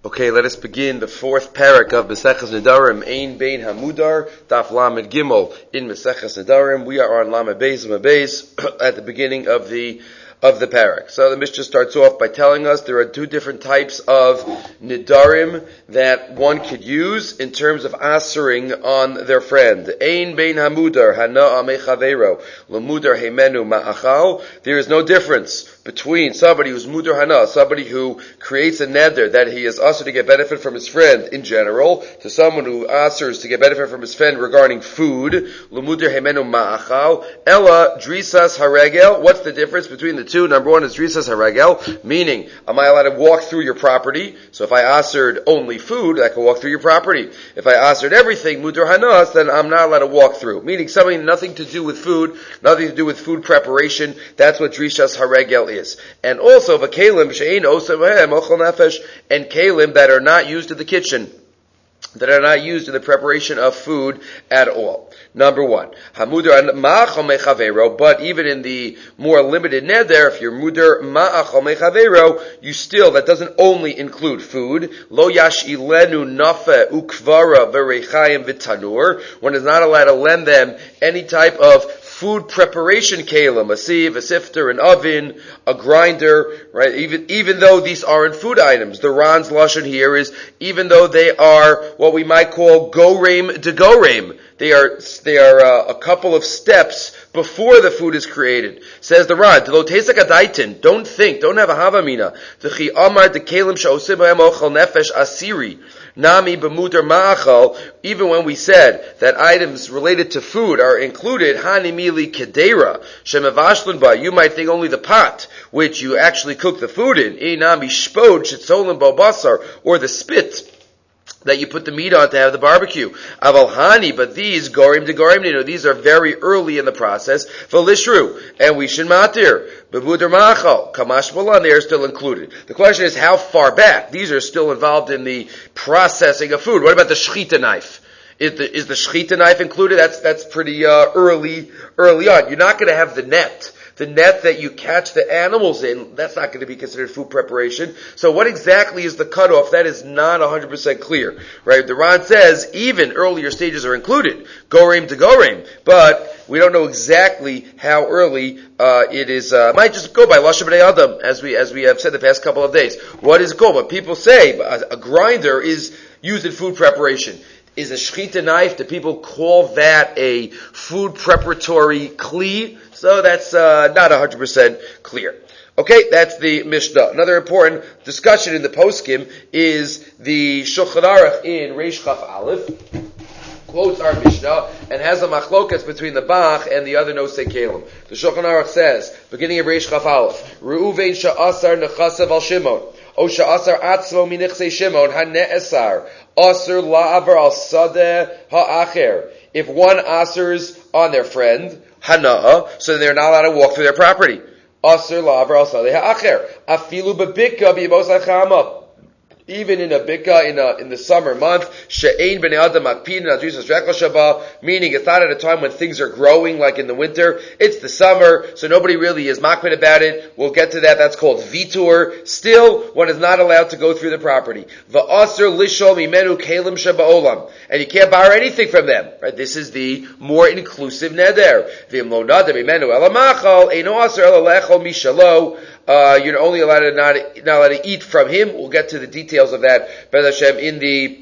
Okay, let us begin the fourth parak of Maseches Nedarim, Ein Bein Hamudar, Daf Lamed Gimel in Maseches Nedarim. We are on Lamed Beis at the beginning of the parak. So the Mishnah starts off by telling us there are two different types of Nedarim that one could use in terms of answering on their friend. Ein Bein Hamudar, Hana'a Mechavero, Lemudar Heimenu Ma'achal. There is no difference between somebody who's mudar hana, somebody who creates a neder that he is also to get benefit from his friend in general, to someone who answers to get benefit from his friend regarding food, l'mudar hemenu ma'achal, ella drisas haregel. What's the difference between the two? Number one is drisas haregel, meaning, am I allowed to walk through your property? So if I answered only food, I can walk through your property. If I answered everything, mudar hanas, then I'm not allowed to walk through. Meaning something nothing to do with food, nothing to do with food preparation. That's what drisas haregel is. And also v'kelim she'ein osem behem ochel nefesh, and kelim that are not used in the kitchen, that are not used in the preparation of food at all. Number one, hamudar ma'achol mechavero, but even in the more limited neder, if you're mudar ma'achol mechavero, you still, that doesn't only include food. Lo yash'ilenu nafe ukvara v'reichayim v'tanur. One is not allowed to lend them any type of food preparation kelim, a sieve, a sifter, an oven, a grinder, right? Even though these aren't food items, the Ran's lashon here is even though they are what we might call goreim de goreim. They are a couple of steps before the food is created. Says the Ran, don't think, don't have a havamina. T'chi amar de kelim she'osim b'hem ochel nefesh asiri. Nami b'mudar ma'achal, even when we said that items related to food are included, hanimili kedera, shemavashlun ba, you might think only the pot, which you actually cook the food in, nami shpod, shetzolim bo basar, or the spit that you put the meat on to have the barbecue. Aval hani, but these gorim de gorim, these are very early in the process. V'lishru, and we should matir. B'mudar ma'achal, kamash malan, they are still included. The question is how far back? These are still involved in the processing of food. What about the shechita knife? Is the shechita knife included? That's pretty early on. You're not going to have the net. The net that you catch the animals in, that's not going to be considered food preparation. So what exactly is the cutoff? That is not 100% clear, right? The Ran says even earlier stages are included, gorim to gorim, but we don't know exactly how early it is. Might just go by lashon b'nei adam, as we have said the past couple of days. What is it called? But people say a grinder is used in food preparation. Is a shechita knife, do people call that a food preparatory kli? So that's not 100% clear. Okay, that's the Mishnah. Another important discussion in the poskim is the Shulchan Aruch in Reish Chaf Aleph quotes our Mishnah and has a machlokas between the Bach and the other Nosei Kelim. The Shulchan Aruch says, beginning of Reish Chaf Aleph, Reuven sha'asar nechasav al Shimon, o sha'asar atzmo minichsei Shimon ha-ne'esar, asar la'avar al sadeh ha'acher. If one asers on their friend, hana'a, so they're not allowed to walk through their property. Asr la'avar al sadeh ha'acher. Afilu bebikka b'yemos ha'chama. Even in a bikka in the summer month, she'ein b'nei adam makpidin al drisas rekel shaba, meaning it's not at a time when things are growing like in the winter. It's the summer, so nobody really is makpid about it. We'll get to that. That's called vitur. Still, one is not allowed to go through the property. Va'asr lishol mimenu kelim shaba'olam, and you can't borrow anything from them. Right? This is the more inclusive neder. V'im lo nadam mimenu elamachal eino asr elalechol mishalo. You're only allowed to not allowed to eat from him. We'll get to the details of that, B'ez Hashem, in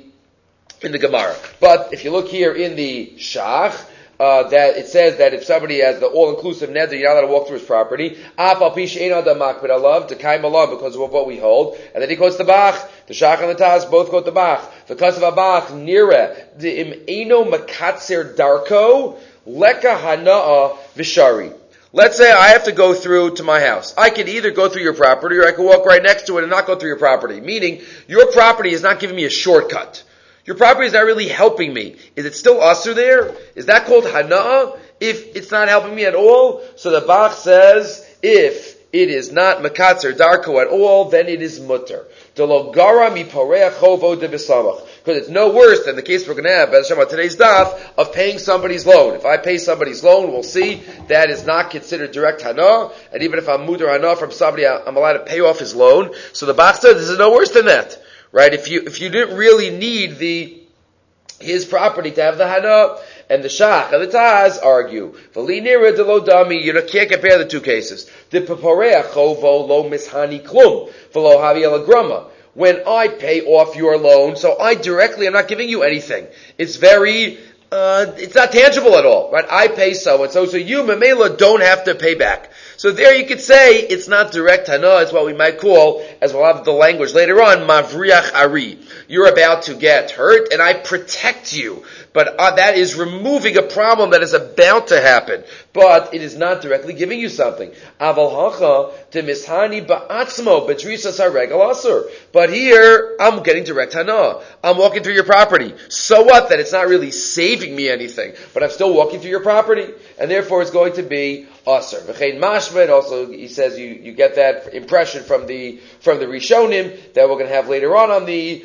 the Gemara. But if you look here in the Shach, that it says that if somebody has the all-inclusive neder, you're not allowed to walk through his property. Af al pi she'ein adam makpid alav, to kaim alav, because of what we hold. And then he quotes the Bach. The Shach and the Taz both quote the Bach. The Kasav HaBach, nira, the im eino makatzer darko, leka hana'a v'shari. Let's say I have to go through to my house. I can either go through your property or I can walk right next to it and not go through your property. Meaning, your property is not giving me a shortcut. Your property is not really helping me. Is it still usher there? Is that called hana'ah? If it's not helping me at all? So the Bach says, if it is not makatzer darko at all, then it is mutter. Because it's no worse than the case we're going to have, B'ez Hashem, today's daf, of paying somebody's loan. If I pay somebody's loan, we'll see that is not considered direct hana, and even if I'm mudar hana from somebody, I'm allowed to pay off his loan. So the Bach says this is no worse than that. right? If you didn't really need his property to have the hana, and the shach and the taz argue, v'li nira de lo dami, you can't compare the two cases. The paporeach chovo lo mishani klum, v'lo havi ala grama. When I pay off your loan, so I'm not giving you anything. It's it's not tangible at all, right? I pay so you, Mamela, don't have to pay back. So there you could say it's not direct hana, it's what we might call, as we'll have the language later on, mavriach ari. You're about to get hurt, and I protect you. But that is removing a problem that is about to happen. But it is not directly giving you something. Aval hacha to mishani ba'atzmo betrisas haregal asur. But here, I'm getting direct hana. I'm walking through your property. So what? That it's not really saving me anything, but I'm still walking through your property, and therefore it's going to be asur. V'chein mashma. Also, he says you get that impression from the Rishonim that we're going to have later on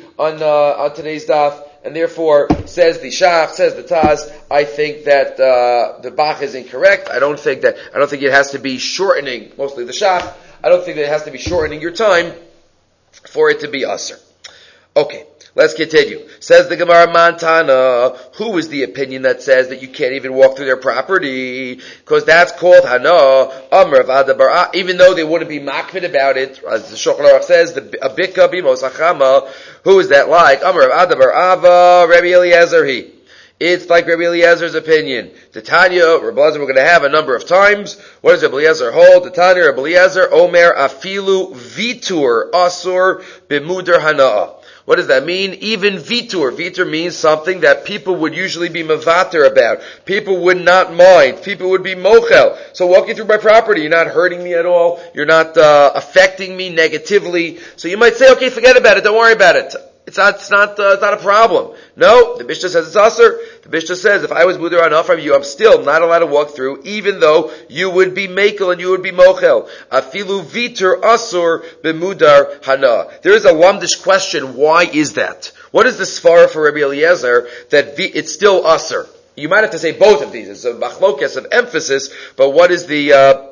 today's daf. And therefore, says the Shach, says the Taz, I think that the Bach is incorrect. I don't think it has to be shortening, mostly the Shach, I don't think that it has to be shortening your time for it to be Asr. Okay, let's continue. Says the Gemara Mantana, who is the opinion that says that you can't even walk through their property? Because that's called Hana, Amr of Adabar, even though they wouldn't be makbid about it, as the Shulchan Aruch says, the Abika Bimos Achama, who is that like? Amr of Adabar Ava, Rabbi Eliezer he. It's like Rabbi Eliezer's opinion. The Tanya, Rabbi Eliezer, we're going to have a number of times. What does Rabbi Eliezer hold? The Tanya, Rabbi Eliezer, Omer Afilu Vitur Asur Bimudar Hana'a. What does that mean? Even vitur. Vitur means something that people would usually be mavater about. People would not mind. People would be mochel. So walking through my property, you're not hurting me at all. You're not affecting me negatively. So you might say, okay, forget about it. Don't worry about it. It's not a problem. No, the Mishnah says it's asur. The Mishnah says if I was mudar hana from you, I'm still not allowed to walk through, even though you would be mekel and you would be mochel. Afilu vitur asur b'mudar hana. There is a lamdish question. Why is that? What is the svara for Rabbi Eliezer that it's still asur? You might have to say both of these. It's a machlokes of emphasis, but what is the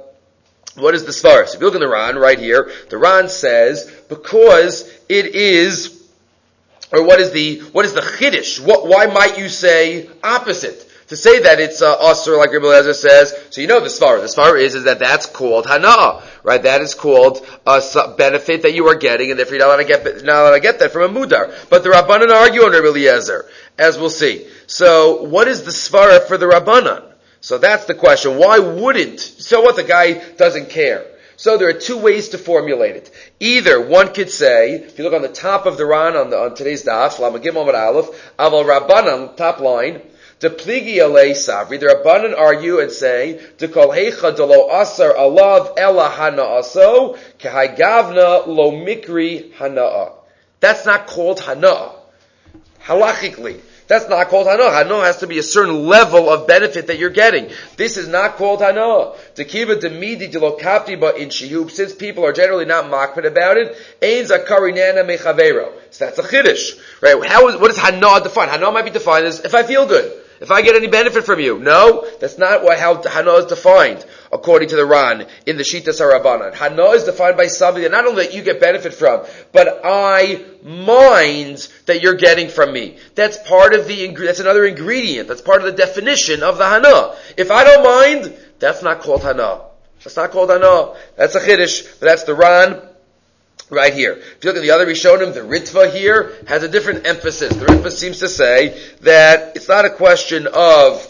svara? So if you look in the Ran right here, the Ran says because it is. Or what is the chiddush? Why might you say opposite? To say that it's asur, like Rabbi Eliezer says, so you know the svara. The svara is that that's called hana, right? That is called a benefit that you are getting, and therefore you're not allowed to get that from a mudar. But the Rabbanan argue on Rabbi Eliezer, as we'll see. So what is the svara for the Rabbanan? So that's the question. Why wouldn't? So what? The guy doesn't care. So there are two ways to formulate it. Either one could say, if you look on the top of the Ran on today's daf, Lama Gimel Amud Aleph, Aval Rabbanan, top line, the pligi alei savri. The Rabbanan argue and say, the kol heicha de lo asar alav ela hana'aso kehai gavna lo mikri hana'a. That's not called hana'a. Halachically. That's not called hana. Hana has to be a certain level of benefit that you're getting. This is not called hana. Tekiva demidi delokapti ba in shihub. Since people are generally not makbid about it, ein zakari nana mechavero. So that's a chiddush, right? What is hana defined? Hana might be defined as if I feel good. If I get any benefit from you. No, that's not how hana is defined, according to the Ran, in the Shitas HaRabbanan. Hana is defined by something that not only that you get benefit from, but I mind that you're getting from me. That's that's another ingredient. That's part of the definition of the hana. If I don't mind, that's not called hana. That's not called hana. That's a chiddush, but that's the Ran right here. If you look at the other Rishonim, the Ritva here has a different emphasis. The Ritva seems to say that it's not a question of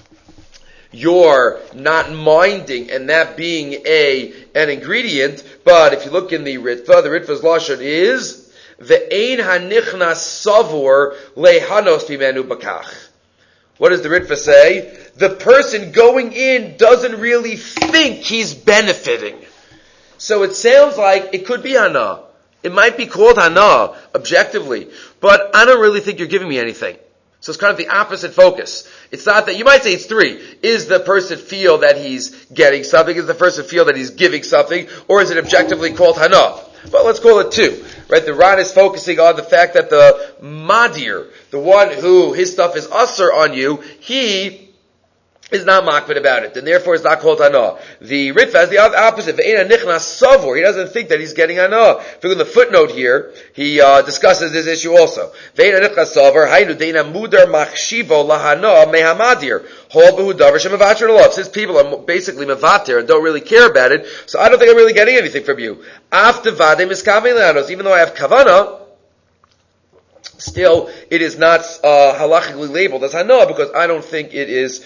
your not minding and that being an ingredient, but if you look in the Ritva's lashon is ve'ein hanichnas savur lehanos bimenu bakach. What does the Ritva say? The person going in doesn't really think he's benefiting. So it sounds like it could be hana. It might be called hana, objectively, but I don't really think you're giving me anything. So it's kind of the opposite focus. It's not that, you might say it's three. Is the person feel that he's getting something? Is the person feel that he's giving something? Or is it objectively called hana? But let's call it two. Right? The Ran is focusing on the fact that the madir, the one who his stuff is asur on you, he is not makbid about it, and therefore it's not called hana. The Ritva is the opposite. Ve'ena nichnas savor. He doesn't think that he's getting hana. If you look at the footnote here, he discusses this issue also. Ve'ena nichnas savor. Hainu deina mudar machshivo lahana mehamadir. Hol behu davar shemavatir alav. Since people are basically mevatir and don't really care about it, so I don't think I'm really getting anything from you. After vadem is kavilanos. Even though I have kavana, still, it is not halachically labeled as hana because I don't think it is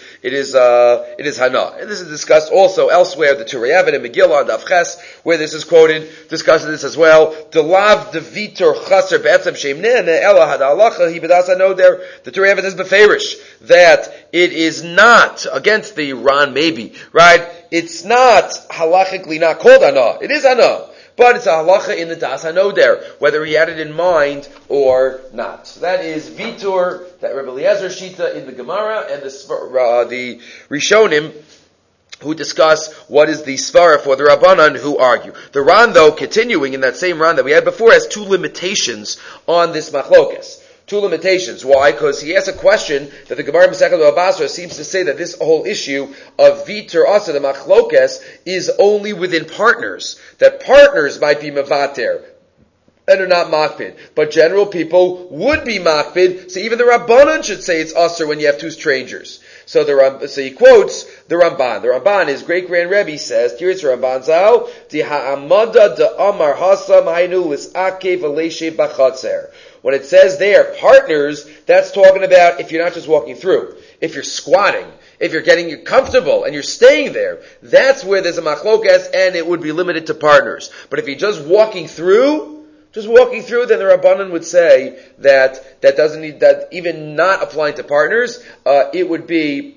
hana. And this is discussed also elsewhere. The Turei Even and Megillah and Avches, where this is quoted, discusses this as well. Delav devitor chaser be'etzem sheimneh ela had halacha he bedas hano there. The Turei Even is beferish that it is not against the Ran maybe right. It's not halachically not called hana. It is hana. But it's a halacha in the Das Hanoder, whether he had it in mind or not. So that is Vitur, that Rebbe Eliezer Shita in the Gemara, and the Rishonim, who discuss what is the svara for the Rabbanan who argue. The Ran, though, continuing in that same Ran that we had before, has two limitations on this machlokes. Two limitations. Why? Because he asks a question that the Gemara Masechet Bava Basra seems to say that this whole issue of Vitur Asa, the machlokes, is only within partners. That partners might be mevater and are not makpid. But general people would be makpid, so even the Rabbanan should say it's Asr when you have two strangers. So he quotes the Ramban. The Ramban, his great grand Rebbe, says, Tiritz Ramban Zal, Di ha'amada da amar hasam hainu lis'akev aleshev b'chatzer. When it says there, partners, that's talking about if you're not just walking through. If you're squatting, if you're getting comfortable and you're staying there, that's where there's a machlokas and it would be limited to partners. But if you're just walking through, then the Rabbanan would say that doesn't need, that even not applying to partners, it would be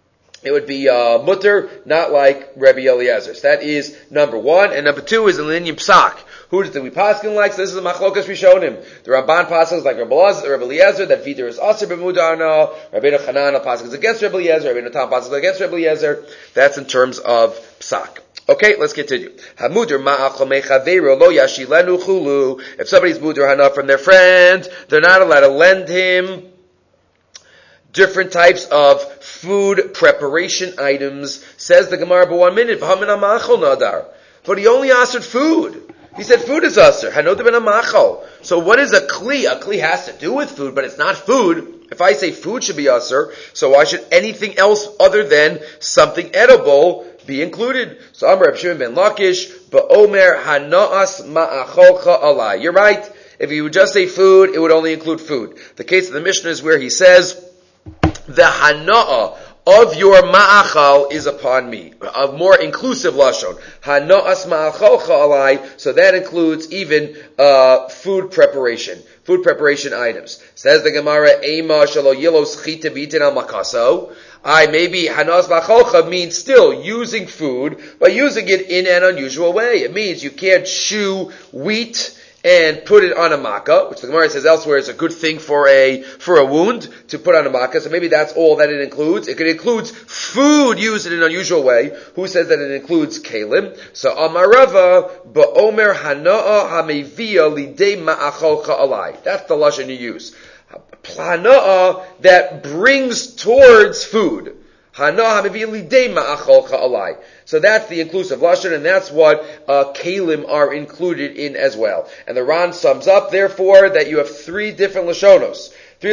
mutter, not like Rebbe Eliezer. So that is number one. And number two is in Linyan Psak. Who do we paskin like? So this is a machlokas Rishonim. The Ramban paskins like Rebbe Eliezer, that Vitur is aser b'mudarno. Rabbeinu Chananel paskins against Rebbe Eliezer. Rabbeinu Tam paskins against Rebbe Eliezer. That's in terms of Psak. Okay, let's continue. Hamuder ma'achol mechaveiro lo yashilenu chulu. If somebody's muder hana from their friend, they're not allowed to lend him different types of food preparation items. Says the Gemara, but 1 minute, v'hamina ma'achol nadar. But he only asked food. He said food is aser. Hanod ben ma'achol. So what is a kli? A kli has to do with food, but it's not food. If I say food should be aser, so why should anything else other than something edible be included? So Amar Reb Shimon ben Lakish, ba'omer hanaas ma'acholcha alai. You're right. If you would just say food, it would only include food. The case of the Mishnah is where he says, the hana'ah of your ma'achal is upon me. A more inclusive lashon. Hana'as ma'acholcha alai. So that includes even food preparation items. Says the Gemara, Eima shalo yilos chita b'itin al makaso. Maybe hanas ma'acholcha means still using food, but using it in an unusual way. It means you can't chew wheat and put it on a makkah, which the Gemara says elsewhere is a good thing for a wound to put on a makkah. So maybe that's all that it includes. It includes food used in an unusual way. Who says that it includes kalim? So Amarava ba'omer hana'a hamevia lidei ma'acholcha alai. That's the lashon you use. Plana'a that brings towards food. Hana'a hamevia lidei ma'acholcha alai. So that's the inclusive lashon, and that's what kalim are included in as well. And the Ran sums up, therefore, that you have three different lashonos.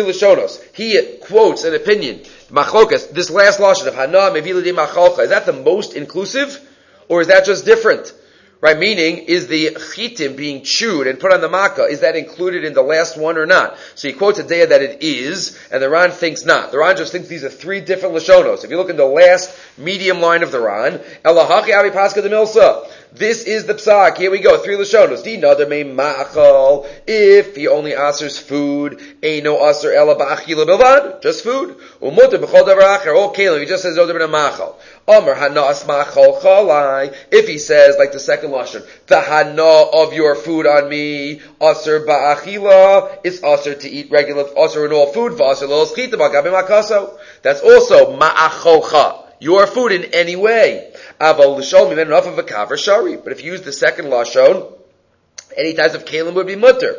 He quotes an opinion, machlokas, this last lashon of hana meviladi macholcha. Is that the most inclusive, or is that just different? Right, meaning, is the chitim being chewed and put on the makkah, is that included in the last one or not? So he quotes a daya that it is, and the Ran thinks not. The Ran just thinks these are three different lashonos. If you look in the last medium line of the Ran, Elahachi Avi Paska de Milsa. This is the psak. Here we go. Three lashonos. Dinadar me ma'achal. If he only asers food, eino aser ela ba'achila bilvad. Just food. Umutar b'chol davar acher. All kalim. He just says no davar ma'achal. Amar hanaas ma'achal chalai. If he says, like the second lashon, the hana of your food on me, aser ba'achila, it's aser to eat regular, aser in all food, v'aser lo schita b'gabe ma'kaso. That's also ma'acholcha. Your food in any way. But if you use the second lashon, any types of kalim would be mutter.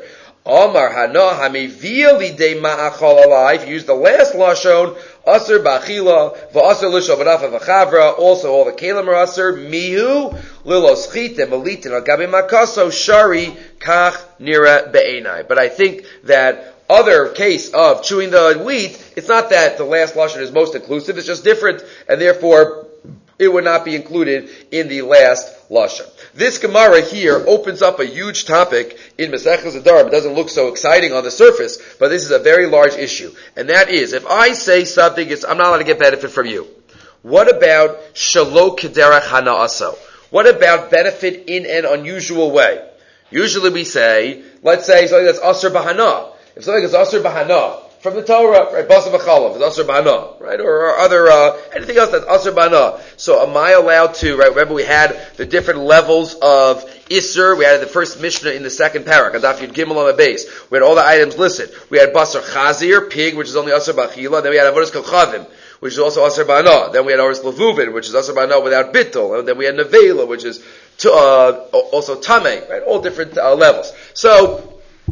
Omar hana hamevia lidei ma'achal alive. Use the last lashon aser ba'achila va'aser l'shal b'nafa v'chavra. Also, all the kelim are aser mihu lilos chit and malitin al gabi makaso shari kach nira be'enai. But I think that other case of chewing the wheat, it's not that the last lashon is most inclusive. It's just different, and therefore it would not be included in the last lashon. This Gemara here opens up a huge topic in Maseches Nedarim. It doesn't look so exciting on the surface, but this is a very large issue. And that is, if I say something, I'm not allowed to get benefit from you. What about shalo kederach hana'aso? What about benefit in an unusual way? Usually we say, let's say something that's asur b'hana. If something is asur b'hana, from the Torah, right? Basa v'chalav, it's asur b'hana, right? Or other, anything else that's asur b'hana. So am I allowed to, right? Remember we had the different levels of Isser. We had the first Mishnah in the second parak, Adaf Yud Gimel on the base. We had all the items listed. We had Basar Chazir, pig, which is only asur b'achila. Then we had Avodas Kochavim, which is also asur b'hana. Then we had Oris Levuvin, which is asur b'hana without bittul. And then we had Nevela, which is also Tameh, right? All different levels. So,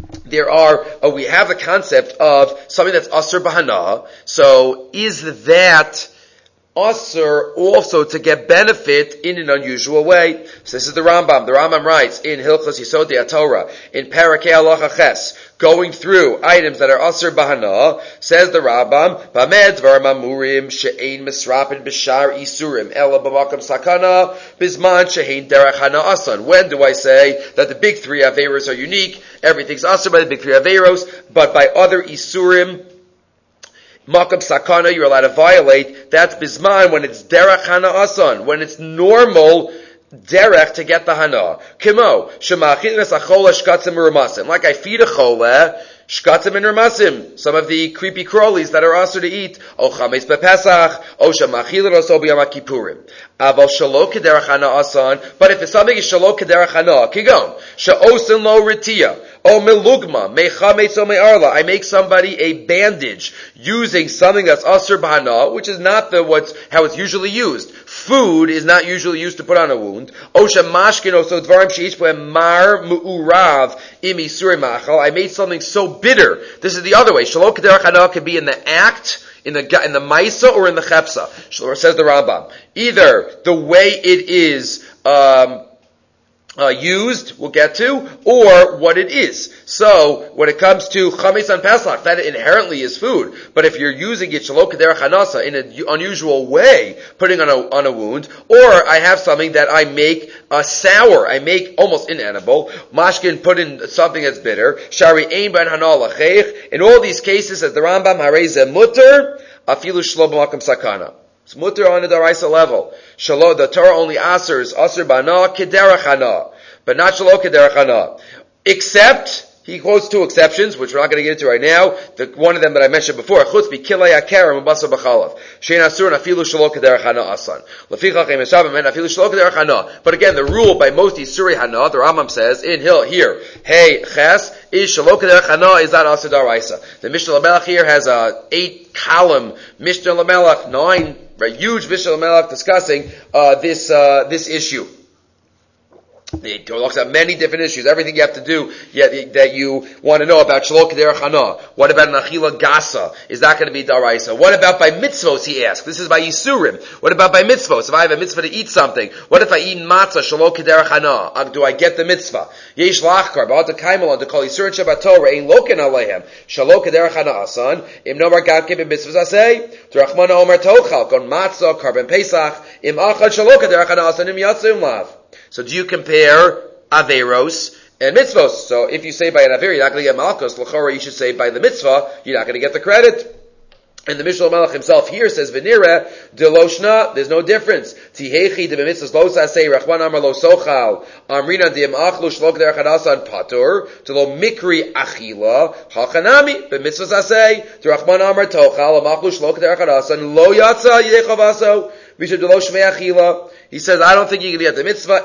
we have the concept of something that's asur b'hana. So, is that asur also to get benefit in an unusual way? So this is the Rambam. The Rambam writes in Hilchos Yisodei HaTorah, in Parakei Halacha Ches, going through items that are asur b'hana, says the Rambam, Bamed dvar mamurim she'ein misrapin b'shar isurim ela b'makam sakana bizman she'ein derech hana asan. When do I say that the big three averos are unique? Everything's asur by the big three averos, but by other isurim, makam sakana, you're allowed to violate. That's bizman when it's derech hana asan, when it's normal derech to get the hana. Kimo shema'achilas achola shkatzim u'ramasim. Like I feed a chola shkatzim and ramasim, some of the creepy crawlies that are asur to eat. O chametz bepesach, o shema'achilas oso b'yom kippurim. Aval shalo kederech hana asan. But if it's something is shalo kederech hana, kigon she'osin lo ritia. O melugma, mechametz o me'arla. I make somebody a bandage using something that's asur b'hana, which is not how it's usually used. Food is not usually used to put on a wound. O shemashkin oso dvarim she'ish bohem mar mu'urav im isuri machal. I made something so bitter. This is the other way. Shalo kederech hana could be in the act, in the maisa, or in the chepsa. Says the Rambam. Either the way it is used, we'll get to, or what it is. So, when it comes to chametz on Pesach, that inherently is food. But if you're using it shalo kederech hanasa in an unusual way, putting on a wound, or I have something that I make sour, I make almost inedible, mashkin put in something that's bitter, shari ein ben hana lachech. In all these cases, as the Rambam, harei ze mutter, afilu shlo b'makam sakana. It's mutter on the daraisa level. Shalo, the Torah only asers asur b'hana kederech hana, but not shalo kederech hana. Except, he quotes two exceptions, which we're not going to get into right now. One of them that I mentioned before, chutz b'kilei hakerem u'basa b'chalav. Shein asur afilu shalo kederech hana asan. Lefichach em eshav men afilu shalo kederech hana. But again, the rule by most isuri hana, the Rambam says in here, hey ches is shalo kederech hana is not asur daraisa. The Mishnah Lamelech here has a 8-column Mishnah Lamelech, 9. Right, huge Mishnah Lamelech discussing this issue. He talks about many different issues, everything you have to do that you want to know about shalo kederech hana. What about an achila gasa? Is that going to be daraisa? What about by mitzvos, he asks? This is by yisurim. What about by mitzvos? If I have a mitzvah to eat something, what if I eat matzah shalo kederech hana? Do I get the mitzvah? Yesh lachkar, ba'ata kaimalon, to call yisurim shabbat Torah, ein loken aleihem, shalo kederech hana asan, im nomar gav kibim mitzvahs asay, d'rachmana omer tochal, kon matzah, karben pesach, im achad shalo kederech hana asan, im yatzim lav. So do you compare Averos and mitzvos? So if you say by an Aver, you're not going to get Malchus. L'chora, you should say by the mitzvah, you're not going to get the credit. And the Mishnah Melech himself here says, V'nira, deloshna, there's no difference. Tihechi, de b'mitzvos lo sasei, rachman amar lo sochal, amrina di'em achlu shlok derech hadasan patur, to lo mikri achila, hachanami, b'mitzvos asei, to rachman amar tochal, amachlu shlok derech hadasan, lo yatsa, yidechavaso, misha de lo shmei achila. He says, I don't think you can get the mitzvah.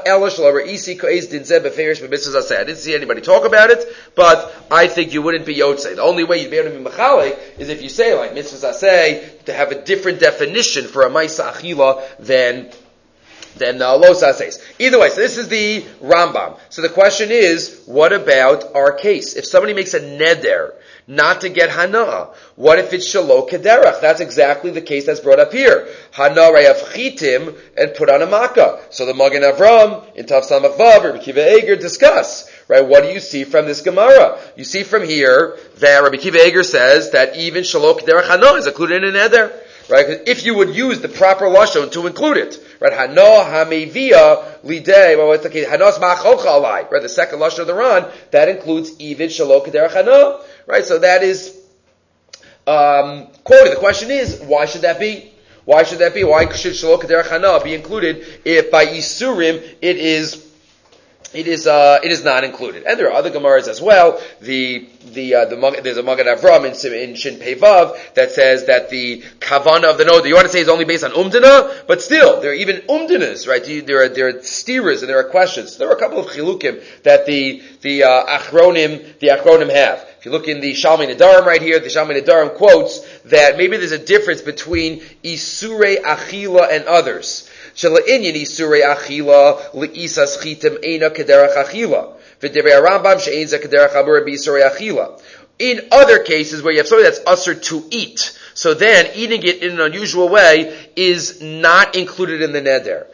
I didn't see anybody talk about it, but I think you wouldn't be yotzei. The only way you'd be able to be machalik is if you say, like mitzvahs aseh, to have a different definition for a ma'isa achila than then Losa says. Either way, so this is the Rambam. So the question is, what about our case? If somebody makes a neder not to get hana, what if it's shalo kederach? That's exactly the case that's brought up here. Hana reyav chitim and put on a makkah. So the Magen Avram in Tav Samach Vav or Rabbi Akiva Eiger discuss, right? What do you see from this Gemara? You see from here that Rabbi Akiva Eiger says that even shalo kederach hana is included in a neder. Right? If you would use the proper lashon to include it, right? Hana hamevia lidei. Well, what's the case? Hanos ma'acholcha alai. Right? The second lashon of the Ran that includes even shalo kederach hana. Right? So that is quoted. The question is, why should that be? Why should that be? Why should shalo kederach hana be included if by isurim it is not included? And there are other Gemaras as well. There's a Magen Avram in Shin Pei Vav that says that the kavana of the node, you want to say is only based on umdana, but still, there are even umdanas, right? There are steers and there are questions. There are a couple of chilukim that the achronim have. If you look in the Shalmei Nedarim right here, the Shalmei Nedarim quotes that maybe there's a difference between Isurei Achila and others. Shala'inyan Isurei Achila le'isas chitim eina kederach achila. V'divrei Rambam she'ein ze kederach amura b'isurei achila. In other cases where you have something that's usher to eat, so then eating it in an unusual way is not included in the neder.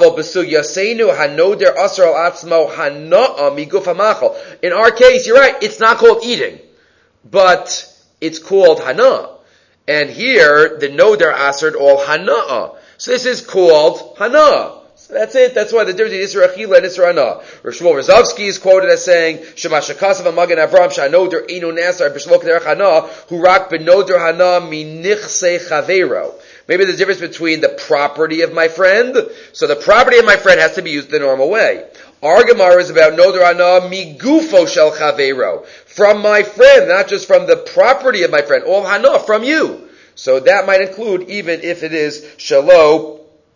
In our case, you're right, it's not called eating, but it's called hana. And here, the noder aserd all hana. So this is called hana. So that's it. That's why the difference between Isra Achila and Isra Hana. Rav Shmuel Rozovsky is quoted as saying, Shema Shekasav Magen Avram Shanoder Einu Nasar B'Shlok Derech Hana Hu Rak B'Noder Hana Minichse Chavero. Maybe the difference between the property of my friend. So the property of my friend has to be used the normal way. Our Gemara is about Noder Hana Migufo Shel Chavero. From my friend, not just from the property of my friend. All Hana, from you. So that might include even if it is Shalo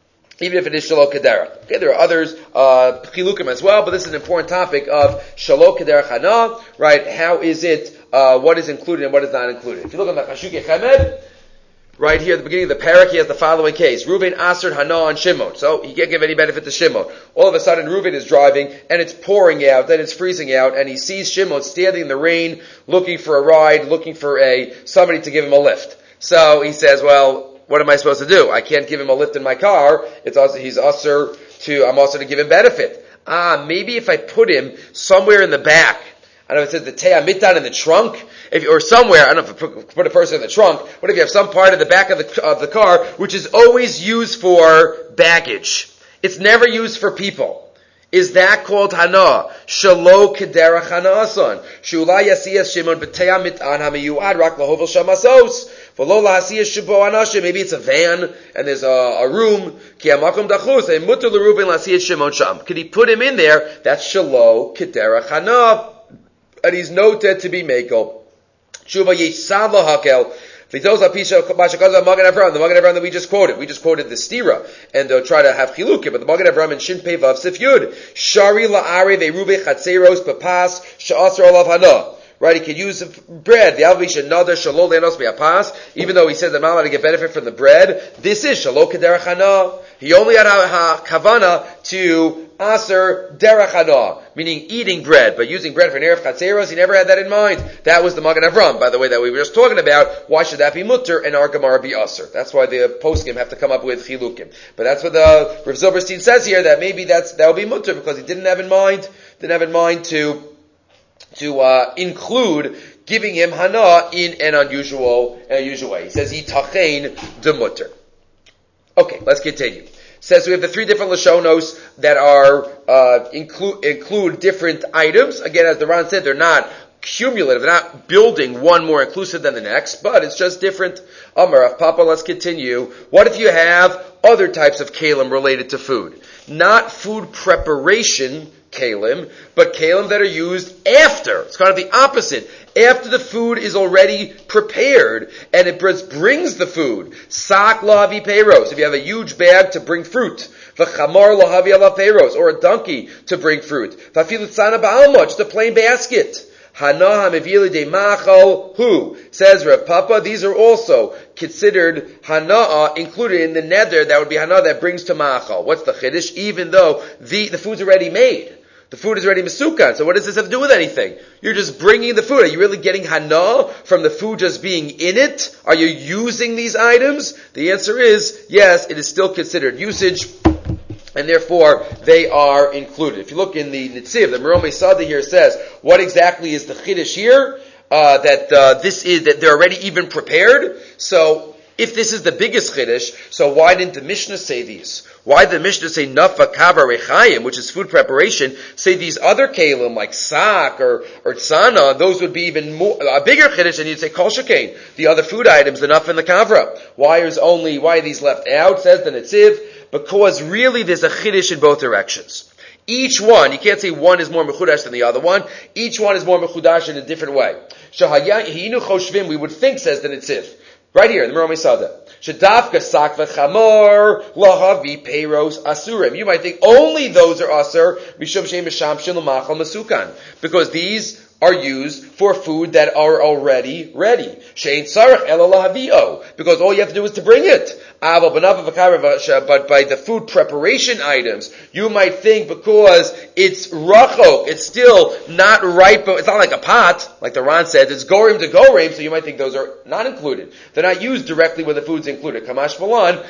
Kedera. Okay, there are others, Chilukim as well, but this is an important topic of Shalo Kedera Hana, right? How is it, what is included and what is not included? If you look at the Chashukei Chemed, right here at the beginning of the parak, he has the following case. Reuven Aserd Hana on Shimon. So he can't give any benefit to Shimon. All of a sudden Reuven is driving and it's pouring out, then it's freezing out, and he sees Shimon standing in the rain, looking for a ride, looking for somebody to give him a lift. So he says, well, what am I supposed to do? I can't give him a lift in my car. I'm also to give him benefit. Maybe if I put him somewhere in the back, I don't know if it says the Te'ah Mitan in the trunk, or somewhere, I don't know if I put a person in the trunk, what if you have some part of the back of the car, which is always used for baggage? It's never used for people. Is that called hana? Shalo kederach hanason. Shula yasiyas shimon b'teya mit'an hamiyuad rak lahovel shamasos. V'lo lahasiyas shabo anashim. Maybe it's a van and there's a room. Ki hamakom dachus. And mutter l'Reuven lahasiyas shimon sham. Could he put him in there? That's shalo kederach hana. And he's noted to be mekel. Shuva yisav lahakel. The Magen Avram that we just quoted the stira, and they'll try to have chilukim, but the Magen Avram in Shin Pei Vav Sif Yud, Shari la'ari ve'rube chatzeros papas she'asar olav hana. Right, he could use bread. The alvish another shalol le'anos be'apas, even though he says that I'm not allowed to get benefit from the bread. This is shalol kederach hana. He only had a kavana to aser derech hana, meaning eating bread, but using bread for nerev chatzeros, he never had that in mind. That was the Magen Avram, by the way, that we were just talking about. Why should that be mutter and our Gemara be aser? That's why the poskim have to come up with chilukim. But that's what the Rav Zilberstein says here, that maybe that will be mutter because he didn't have in mind to include giving him hana in an unusual way. He says yitachein de mutter. Okay, let's continue. Says we have the three different lashonos that are include different items. Again, as the Ran said, they're not cumulative. They're not building one more inclusive than the next, but it's just different. Amar Papa, let's continue. What if you have other types of kalim related to food? Not food preparation kalim, but kalim that are used after. It's kind of the opposite. After the food is already prepared, and it brings the food. Sak lahavi peiros, if you have a huge bag to bring fruit. V'chamar lahavi ala peiros, or a donkey to bring fruit. V'afilu tzana ba'alma, just a plain basket. Hana hamivili de machal hu. Says Rav Papa, these are also considered hana, included in the neder. That would be hana that brings to machal. What's the chiddush? Even though the food's already made. The food is already mesukan. So what does this have to do with anything? You're just bringing the food. Are you really getting hana from the food just being in it? Are you using these items? The answer is yes, it is still considered usage, and therefore they are included. If you look in the Nitziv, the Meromei Sada here says, what exactly is the chiddush here? That they're already even prepared. So if this is the biggest chiddush, so why didn't the Mishnah say these? Why did the Mishnah say nafa kava rechayim, which is food preparation, say these other kalim like sak or tzana, those would be even more, a bigger chiddush, and you'd say kol shekain, the other food items, the nafa and the kavra. Why are these left out? Says the Nitziv, because really there's a chiddush in both directions. Each one, you can't say one is more mechudash than the other one. Each one is more mechudash in a different way. We would think, says the Nitziv, right here in the Meromei Sada, Shadafka sak v'chamor lahavi peiros asurim. You might think only those are asur mishum sheim misham shel machal masukan, because these are used for food that are already ready. Shein tzarech ela lahavio, because all you have to do is to bring it. But by the food preparation items, you might think because it's rachok, it's still not ripe, it's not like a pot, like the Ran says, it's gorim to gorim, so you might think those are not included. They're not used directly when the food's included. Kamash Malan,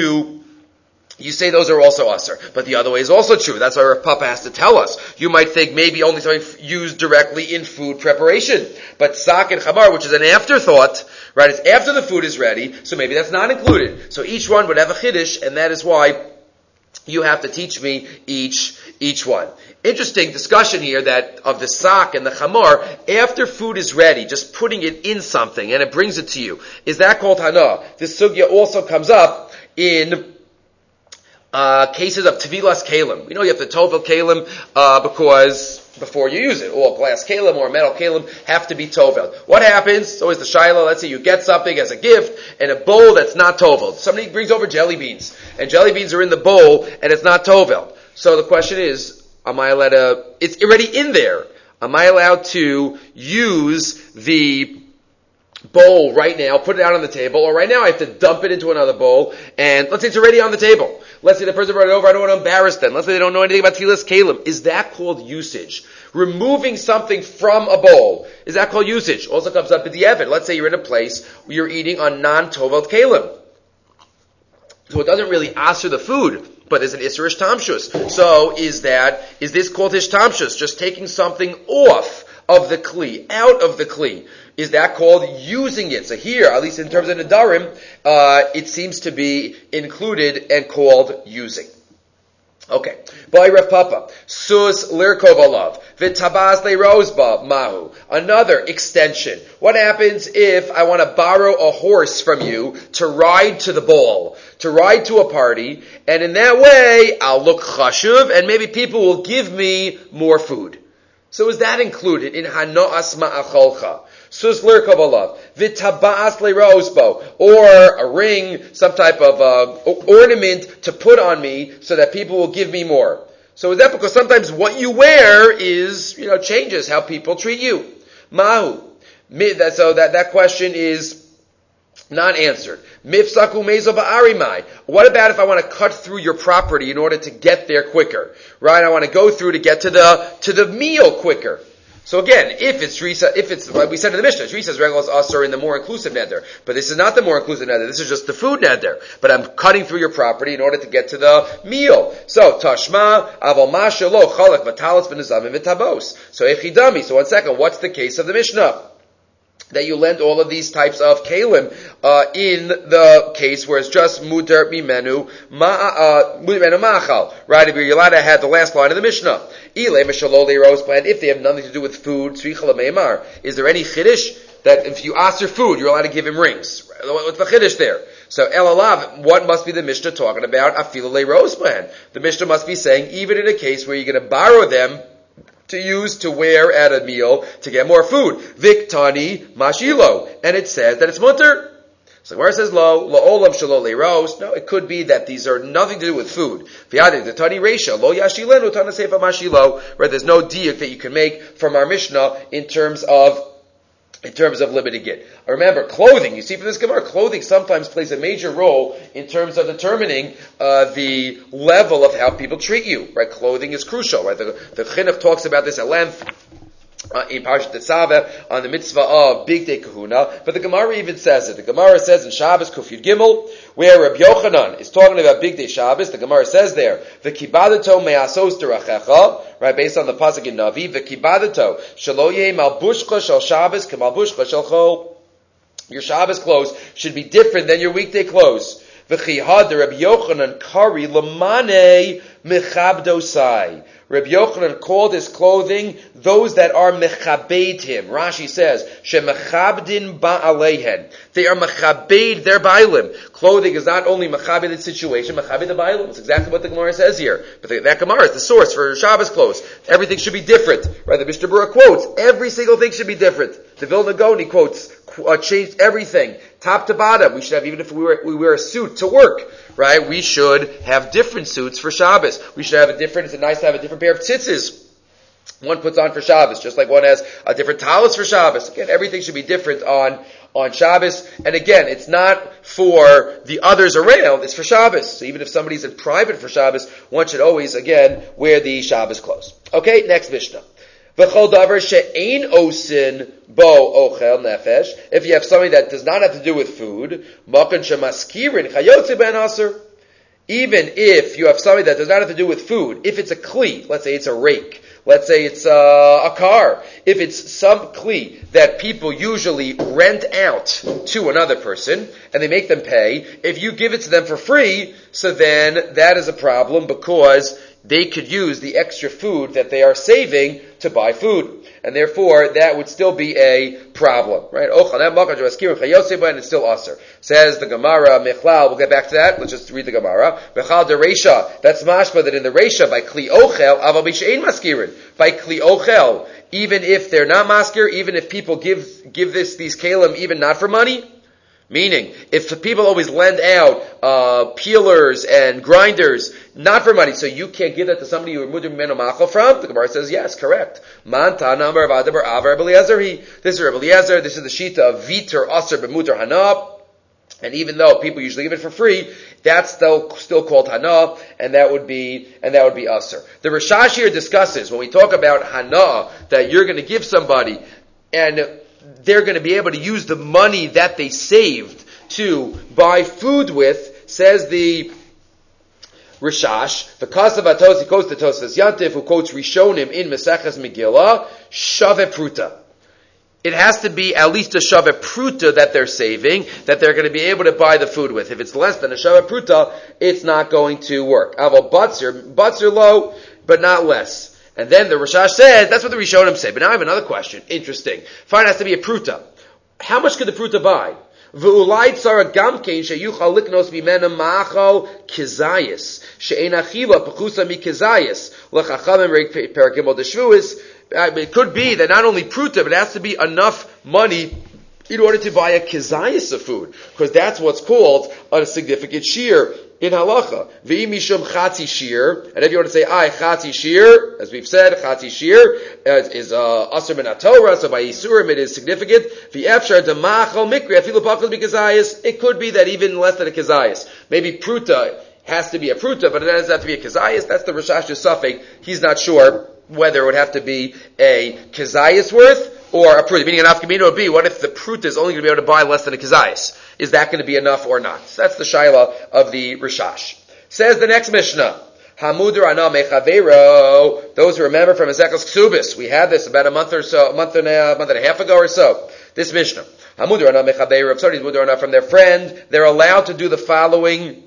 you say those are also asur. But the other way is also true. That's why Rav Papa has to tell us. You might think maybe only something used directly in food preparation. But sak and chamar, which is an afterthought, right? It's after the food is ready, so maybe that's not included. So each one would have a chiddush, and that is why you have to teach me each one. Interesting discussion here that of the sak and the chamar, after food is ready, just putting it in something, and it brings it to you. Is that called hana? This sugya also comes up in cases of tevilas kalim. We know you have to tovel kalim because before you use it, or glass kalim or metal kalim have to be tovel. What happens? It's always the shiloh. Let's say you get something as a gift in a bowl that's not tovel. Somebody brings over jelly beans, and jelly beans are in the bowl, and it's not tovel. So the question is, am I allowed to? It's already in there. Am I allowed to use the bowl right now, put it out on the table, or right now I have to dump it into another bowl, and let's say it's already on the table. Let's say the person brought it over, I don't want to embarrass them. Let's say they don't know anything about tevilas kalim. Is that called usage? Removing something from a bowl, is that called usage? Also comes up at the Evid. Let's say you're in a place where you're eating on non-tovel kalim. So it doesn't really asur the food, but there's an isur ishtamshus. So is this called ishtamshus? Just taking something off of the kli, out of the kli. Is that called using it? So here, at least in terms of nedarim, it seems to be included and called using. Okay. By Rav Papa, sus lirkov alav, v'tabaz le'rozba mahu. Another extension. What happens if I want to borrow a horse from you to ride to the ball, to ride to a party, and in that way, I'll look chashuv, and maybe people will give me more food. So is that included in hano'as ma'acholcha? Sus lirkov alav, v'taba'as le'rozbo, or a ring, some type of ornament to put on me so that people will give me more. So is that because sometimes what you wear is, changes how people treat you? Mahu. So that question is not answered. Mifsaku mezo ba'arimai. What about if I want to cut through your property in order to get there quicker? Right? I want to go through to get to the meal quicker. So again, if it's like we said in the Mishnah, Risa's regals are in the more inclusive neder. But this is not the more inclusive neder, this is just the food neder. But I'm cutting through your property in order to get to the meal. So, Tashma, Aval Mashalo, Chalak, Vatalis, Benazamim, Vitabos. So, Echidami. So 1 second, what's the case of the Mishnah? That you lend all of these types of kalim in the case where it's just muter mimenu machal, right? If you're allowed to have the last line of the Mishnah, if they have nothing to do with food, is there any chiddush that if you ask your food, you're allowed to give him rings? What's the chiddush there? So elalav, what must be the Mishnah talking about? Afilale rose plan. The Mishnah must be saying even in a case where you're going to borrow them to use to wear at a meal to get more food. Viktani mashilo. And it says that it's mutter. So Gemara says, lo olam shelo leiros. No, it could be that these are nothing to do with food. V'yadik the tani reisha lo yashilenu tana seifa mashilo. Right, there's no diuk that you can make from our Mishnah in terms of limiting it. Remember, clothing, you see from this Gemara, clothing sometimes plays a major role in terms of determining the level of how people treat you. Right, clothing is crucial. Right, the Chinuch talks about this at length in Parashat Tetzaveh on the mitzvah of Big Day Kahuna, but the Gemara even says it. The Gemara says in Shabbos Kuf Yud Gimel, where Rabbi Yochanan is talking about Big Day Shabbos, the Gemara says there, V'kibadato me'asos derachecha, right, based on the pasuk in Navi, V'kibadato shelo yeh malbushcha shel Shabbos k'malbushcha shel chol. Your Shabbos clothes should be different than your weekday clothes. V'chihad Rabbi Yochanan kari lamane mechabdosai. Rabbi Yochanan called his clothing those that are mechabed him. Rashi says, shemechabdin ba'alehen. They are mechabed their bailim. Clothing is not only mechabed the situation, mechabed the bailim. That's exactly what the Gemara says here. But that Gemara is the source for Shabbos clothes. Everything should be different. Right? The Mishnah Berurah quotes, every single thing should be different. The Vilna Gaon quotes, changed everything, top to bottom. We should have, even if we wear a suit to work, right? We should have different suits for Shabbos. We should have it's nice to have a different pair of tzitzis one puts on for Shabbos, just like one has a different talis for Shabbos. Again, everything should be different on Shabbos. And again, it's not for the others around, it's for Shabbos. So even if somebody's in private for Shabbos, one should always, again, wear the Shabbos clothes. Okay, next Mishnah. V'chol davar she'ein osin bo ochel nefesh. If you have something that does not have to do with food, makan shemaskirin chayotze ben aser. Even if you have something that does not have to do with food, if it's a kli, let's say it's a rake, let's say it's a car, if it's some kli that people usually rent out to another person, and they make them pay, if you give it to them for free, so then that is a problem because they could use the extra food that they are saving to buy food. And therefore, that would still be a problem, right? And it's still aser. Says the Gemara, Mechlal, we'll get back to that. Let's just read the Gemara. Mechal de Reisha, that's mashma that in the Reisha, by Kli Ochel, aval b'she'ein maskirin. By Kli Ochel, even if they're not maskir, even if people give these kalim even not for money, meaning, if people always lend out peelers and grinders, not for money, so you can't give that to somebody you were mudir mimeno machal from, the Gemara says, yes, correct. Man ta'ana amar Rav Adabar avar Rabbi Eliezer. This is Rabbi Eliezer, this is the shita of viter aser b'mutar hana, and even though people usually give it for free, that's still called hana, and that would be aser. The Rashash here discusses, when we talk about hana, that you're going to give somebody, and they're going to be able to use the money that they saved to buy food with, says the Rishash, the Kasav Atos, he quotes the Tosfos Yantif, who quotes Rishonim in Meseches Megillah, Shave Pruta. It has to be at least a Shave Pruta that they're saving, that they're going to be able to buy the food with. If it's less than a Shave Pruta, it's not going to work. Aval Batzir low, but not less. And then the Rashash says, that's what the Rishonim say. But now I have another question. Interesting. Fine, it has to be a pruta. How much could the pruta buy? V'ulai tzara gamkein sheyuchal liknos bimena ma'achal kizayis. She'en achila pechusa mi kizayis. L'chachamim reik peragimol deshvuis. It could be that not only pruta, but it has to be enough money in order to buy a kizayis of food. Because that's what's called a significant shear in halacha. V'imishum chatzi shir, and if you want to say, chatzi shir, as we've said, chatzi shir is aser min haTorah, so by Yisurim it is significant. V'efshar demachal mikri, afilu pachal b'kizayis, it could be that even less than a kizayis. Maybe pruta has to be a pruta, but it doesn't have to be a kizayis. That's the Rashash's suffix. He's not sure whether it would have to be a kizayis worth, or a pruta, meaning an afkamina would be, what if the pruta is only going to be able to buy less than a kizayis? Is that going to be enough or not? So that's the shaila of the Rishash. Says the next Mishnah, Hamudur ana mechavero, those who remember from Ezekiel's Ksubis, we had this about a month and a half ago or so. This Mishnah, Hamudur ana mechavero, if somebody's mudur ana from their friend, they're allowed to do the following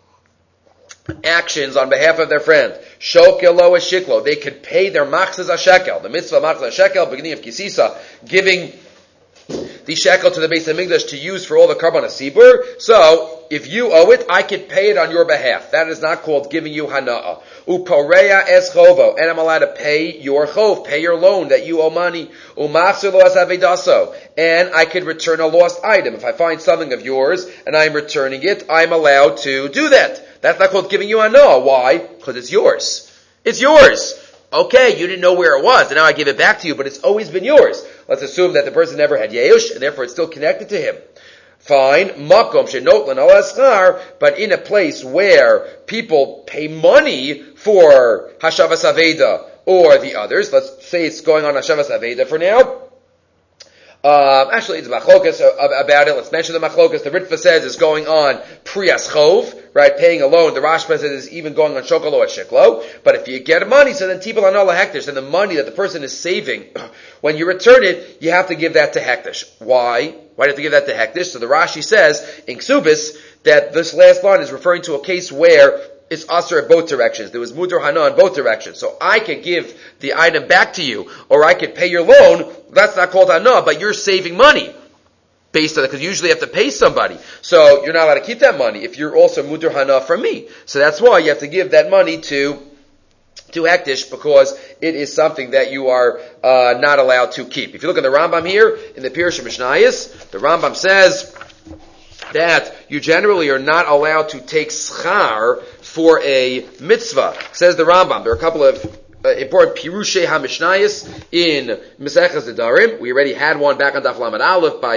actions on behalf of their friend. Shokelo a shiklo. They could pay their machzas a shekel. The mitzvah machzas a shekel, beginning of Kisisa, giving the shekel to the Beis HaMikdash to use for all the karban asibur. So, if you owe it, I could pay it on your behalf. That is not called giving you hana'a. Uporeya es chovo. And I'm allowed to pay your chov, pay your loan that you owe money. Umachzir lo as avedaso. and I could return a lost item. If I find something of yours and I'm returning it, I'm allowed to do that. That's not called giving you hana. Why? Because it's yours. It's yours. Okay, you didn't know where it was, and now I give it back to you, but it's always been yours. Let's assume that the person never had yeush, and therefore it's still connected to him. Fine, makom shenotlan al eschar, but in a place where people pay money for hashavas aveda or the others. Let's say it's going on hashavas aveda for now. Actually, it's machlokas about it. Let's mention the machlokas. The Ritva says is going on priyas chov, right? Paying a loan. The Rashba says is even going on shokolo at shiklo. But if you get money, so then tibul anola hektish, then the money that the person is saving, when you return it, you have to give that to hektish. Why? Why do you have to give that to hektish? So the Rashi says in Ksubis that this last line is referring to a case where it's asur at both directions. There was mutar hana in both directions. So I could give the item back to you, or I could pay your loan. That's not called hana, but you're saving money based on it, because you usually have to pay somebody. So you're not allowed to keep that money if you're also mutar hana from me. So that's why you have to give that money to hektish, because it is something that you are not allowed to keep. If you look at the Rambam here in the Pirush Mishnayos, the Rambam says that you generally are not allowed to take schar for a mitzvah. Says the Rambam. There are a couple of important Pirushei HaMishnayos in Maseches Nedarim. We already had one back on Daf Lamed Aleph by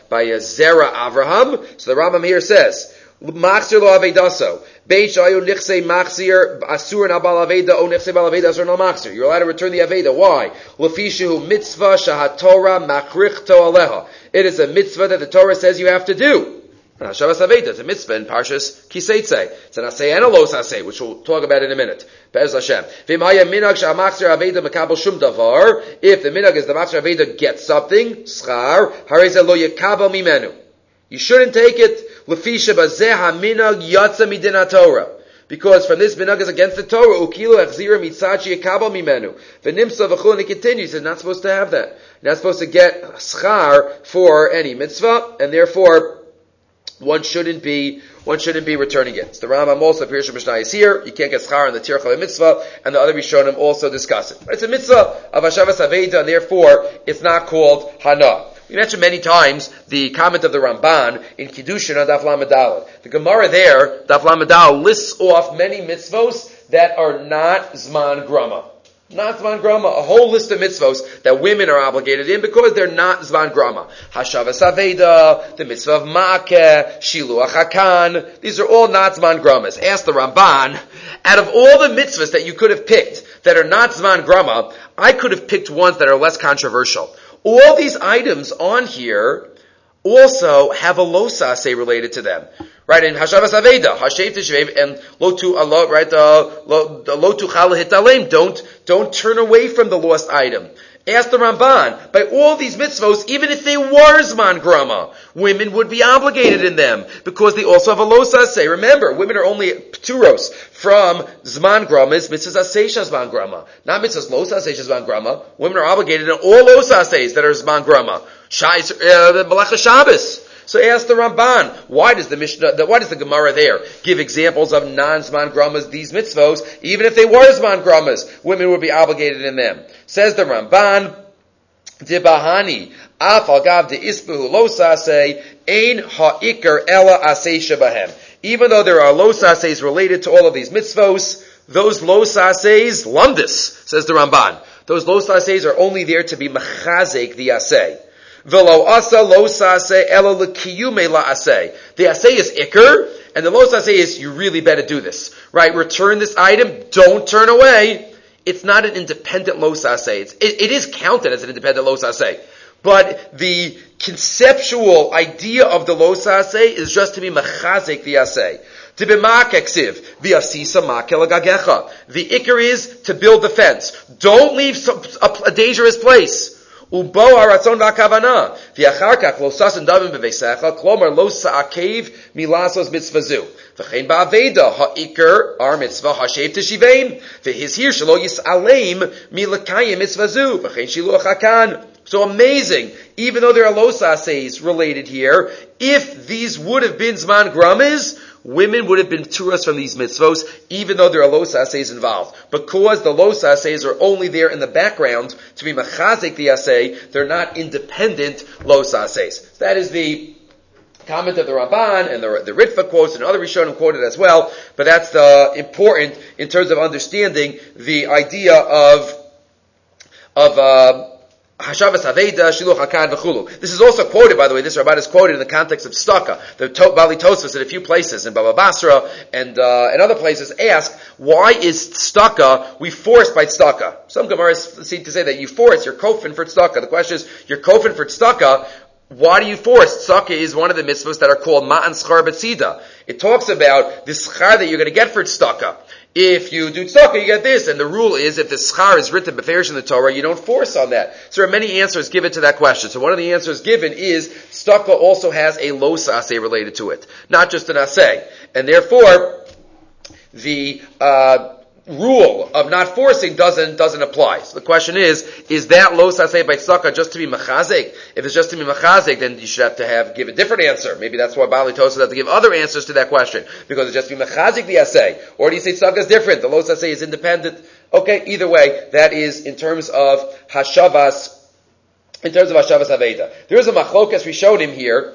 Zera Avraham. So the Rambam here says, Machzir lo avedaso. Bein shayu nichsei machzir asur na bal aveda o nichsei bal aveda asur no machzir. You're allowed to return the aveda. Why? Lefishu mitzvah shahatorah machrichto aleha. It is a mitzvah that the Torah says you have to do. Hashavas aveda is a mitzvah in Parshas Kiseitze. It's an asay and a los asay, which we'll talk about in a minute. Be'ez Hashem. V'im haya minag sha'machzir aveda mekabel shum davar. If the minag is the machzir aveda gets something, schar, harei lo yekabel mimenu. You shouldn't take it. Lefisha bazeh haminag yatsa midin haTorah. Because from this minag is against the Torah. Ukilu echzira mitzachi yekabel mimenu. V'nimsa v'chul, and it continues. You're not supposed to have that. You're not supposed to get schar for any mitzvah, and therefore one shouldn't be returning it. It's the Rambam also, Pirush Mishnah is here. You can't get schar on the tircha mitzvah, and the other Rishonim also discuss it. But it's a mitzvah of Hashavas Aveda, and therefore it's not called hana. We mentioned many times the comment of the Ramban in Kiddushin on Daf Lamed Daled. The Gemara there, Daf Lamed Daled, lists off many mitzvos that are not Zman Grama. Not Zman Grama, a whole list of mitzvos that women are obligated in because they're not Zman Grama. Hashavas Aveda, the mitzvah of Ma'akeh, Shiluach HaKan, these are all not Zman Gramas. Ask the Ramban, out of all the mitzvahs that you could have picked that are not Zman Grama, I could have picked ones that are less controversial. All these items on here also have a losase related to them. Right, in Hashavas Aveda, Hashev Tishvev, and Lotu Allah, right, Lotu Chala Hitalem, don't turn away from the lost item. Ask the Ramban, by all these mitzvos, even if they were Zman Grama, women would be obligated in them, because they also have a losase. Remember, women are only pturos from Zman Grama, mitzvahs aseisha Zman Grama, not mitzvahs losaseisha Zman Grama. Women are obligated in all losases that are Zman Grama. Malacha Shabbos. So ask the Ramban, why does the Gemara there give examples of non-Zman Gramas, these mitzvos, even if they were Zman Gramas, women would be obligated in them? Says the Ramban, Dibahani, Af Agav de Ispuhu Losase, Ein Ha'ikar Ela Aseisha Bahem. Even though there are losases related to all of these mitzvos, those losases, lumdis, says the Ramban, those losases are only there to be mechazek the asay. V'lo asa lo saseh ela l'kiyume la aseh. The aseh is ikr, and the lo saseh is you really better do this. Right? Return this item, don't turn away. It's not an independent lo saseh. It is counted as an independent lo saseh. But the conceptual idea of the lo saseh is just to be machazek the aseh. To be ma'akeksiv, v'asisa ma'kel agagecha. The ikr is to build the fence. Don't leave a dangerous place. Ubo haratzon v'akavana v'achar kach lo sasen davim b'veisecha klomar lo sa'akev milasos mitzvazu v'chein ba'aveda ha'ikr our mitzvah hashev teshivein v'his here shelo yis'aleim milakayim mitzvazu v'chein shiluach hakan. So amazing, even though there are losases related here, if these would have been Zman Gramas, women would have been turas from these mitzvos, even though there are los aseis involved. Because the los aseis are only there in the background to be machazik the asay, they're not independent los aseis. That is the comment of the Ramban and the Ritva quotes and other Rishonim quoted as well, but that's important in terms of understanding the idea of Hashavas Haveda, Shiluch HaKan v'chulu. This is also quoted, by the way, this Ramban is quoted in the context of Staka. The Bali Tosfos in a few places, in Baba Basra and other places, ask, why is Staka, we forced by Staka? Some Gemaras seem to say that you force, you're kofin for Staka. The question is, you're kofin for Staka, why do you force? Tzaka is one of the mitzvahs that are called ma'an schar b'tzida. It talks about the schar that you're going to get for tzaka. If you do tzaka, you get this. And the rule is, if the schar is written beferish in the Torah, you don't force on that. So there are many answers given to that question. So one of the answers given is, tzaka also has a los aseh related to it. Not just an aseh. And therefore, the rule of not forcing doesn't apply. So the question is that los aseh by tzaka just to be machazik? If it's just to be machazik, then you should have to give a different answer. Maybe that's why Bali Tosfos have to give other answers to that question, because it's just to be machazik the aseh. Or do you say tzaka is different? The los aseh is independent. Okay, either way, that is in terms of Hashavas Aveda. There is a machlokes we showed him here,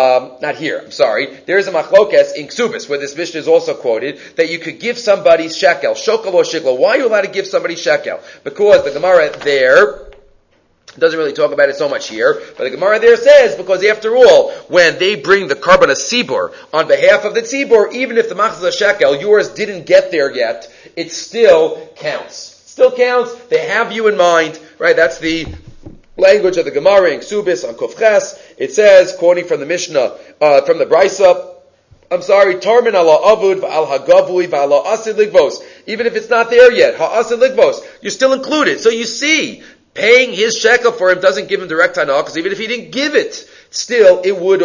There is a machlokes in Ksubis, where this Mishnah is also quoted, that you could give somebody shekel, shokel or shikla. Why are you allowed to give somebody shekel? Because the Gemara there doesn't really talk about it so much here, but the Gemara there says, because after all, when they bring the carbon of tzibur on behalf of the tzibur, even if the machzor is shekel, yours didn't get there yet, it still counts. Still counts. They have you in mind, right? That's the language of the Gemara in Ksubis on Kufches. It says, quoting from the Mishnah, from the Brisa, Tarmin ala avud v'al hagavui v'ala asid ligvos. Even if it's not there yet, ha'asid ligvos, you're still included. So you see, paying his shekel for him doesn't give him direct hana, because even if he didn't give it, still he would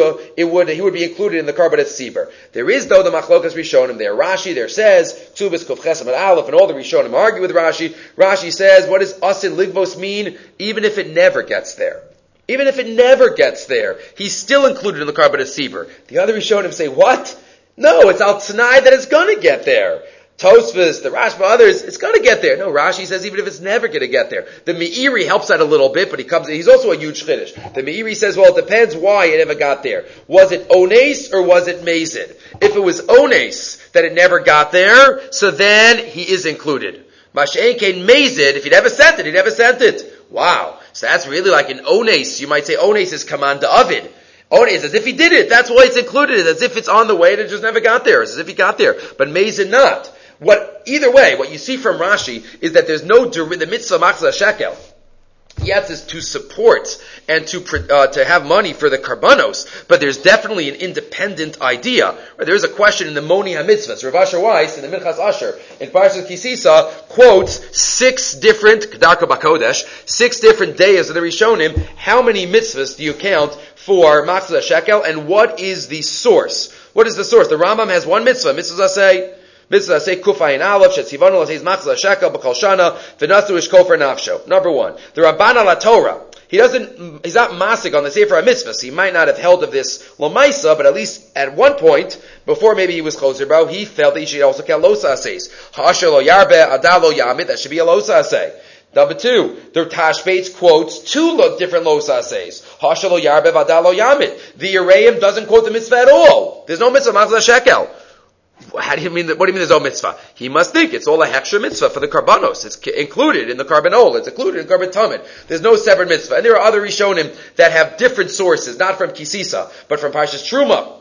be included in the karbanet tzibur. There is though the machlokas Rishonim there. Rashi there says Ksubis Kufches Amud Aleph, and all the Rishonim argue with Rashi. Rashi says, what does asid ligvos mean? Even if it never gets there. Even if it never gets there, he's still included in the karbanet tzibur. The other Rishonim say, what? No, it's al t'nai that it's going to get there. Tosfos, the Rashba, others, it's going to get there. No, Rashi says even if it's never going to get there. The Meiri helps out a little bit, but he's also a huge chiddush. The Meiri says, well, it depends why it never got there. Was it ones or was it mazid? If it was ones that it never got there, so then he is included. Masha'en kein mazid, if he never sent it, he never sent it. Wow. So that's really like an ones. You might say ones is command David. Ones, as if he did it. That's why it's included. As if it's on the way and it just never got there. As if he got there. But mazid not. Either way, what you see from Rashi is that there's no the mitzvah machzor shekel. Yes, is to support and to have money for the karbanos, but there's definitely an independent idea. There's a question in the Moni HaMitzvahs. Rav Asher Weiss in the Minchas Asher in Parashat Kisisa quotes 6 different Kedarka Bakodesh, 6 different days of the Rishonim. How many mitzvahs do you count for machzor shekel, and what is the source? What is the source? The Rambam has one mitzvah. Mitzvahs say kufayin aleph shetzivanu l'seis machzor shekel b'kol shana v'nasu ish kofer nafsho. Number 1, the Rabban ala Torah. He's not masik on the Sefer HaMitzvahs. He might not have held of this Lamaisa, but at least at one point, before maybe he was closer, bro, he felt that he should also count losa aseis. Ha'asher lo yarbe adalo yamid, that should be a losa asei. Number 2, the Tashbetz quotes 2 different losa aseis. Ha'asher lo yarbe adalo yamid. The Yereim doesn't quote the mitzvah at all. There's no mitzvah machzor shekel. What do you mean there's no mitzvah? He must think it's all a hechsher mitzvah for the karbanos. It's included in the carbonol. It's included in carbon tamid. There's no separate mitzvah. And there are other Rishonim that have different sources, not from Kisisa, but from Parshas Truma,